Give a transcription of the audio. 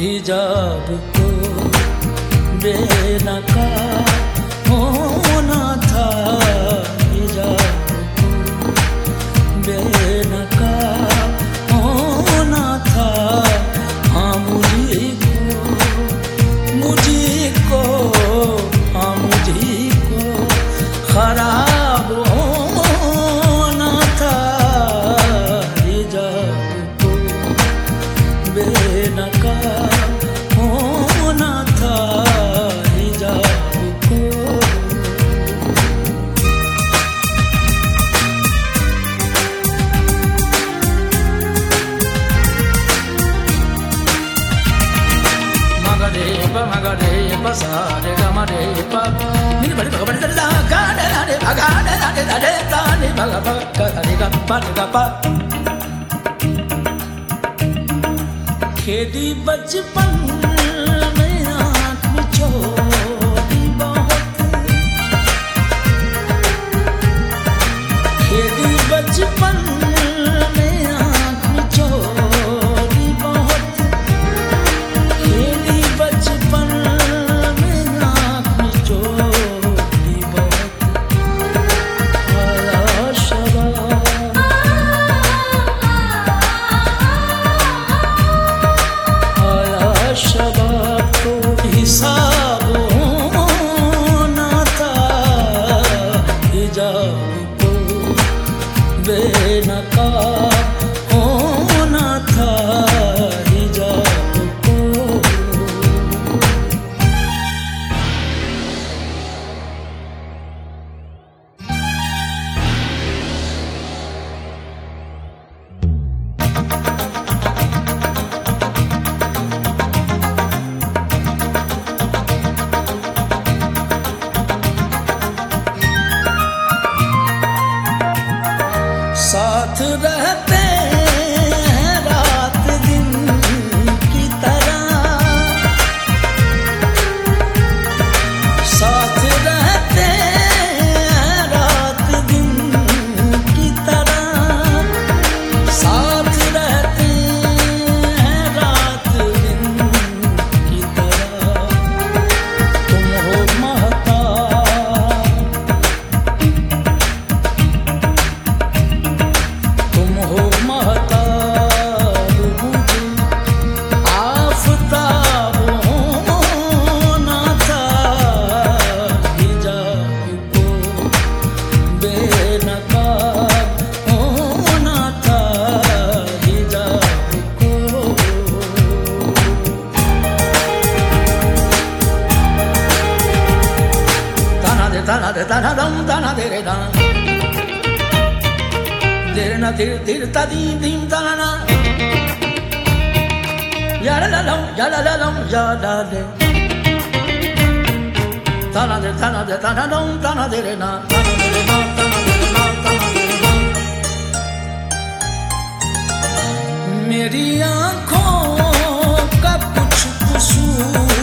हिजाब को बेनकाब होना था, हिजाब को बेनकाब होना था। हाँ मुझी को हाँ मुझी को खराब होना था, हिजाब को बेनकाब होना था, हिजाब को। Magare pa sa re ga ma re pa ni ba re ba da ga da re ba ga da re ta ni ba ga ba ga re ga pa खेदी बचपन में आँख मिचोली बहुत, खेदी बचपन में आँख मिचोली बहुत, खेदी बचपन में आँख मिचोली बहुत। आया शबाब शबाब को हिसाब होना था, हिजाब को बेनकाब होना था, हिजाब को। साथ रहते हैं रात दिन की तरह, साथ रहते हैं रात दिन की तरह, साथ रहते हैं रात दिन की तरह। तुम हो महताब, तुम हो महताब मुझे आफताब होना था, हिजाब को बेनकाब होना था, हिजाब को। ताना दे ताना दम ताना दे रे ना Dere na dir dir ta dim dim ta na na, ya la la lam ya la la lam ya la le, ta na de ta na dum ta na de re na, ta na de re na, ta na de re na, ta na de re na। मेरी आँखों का कुछ कसूर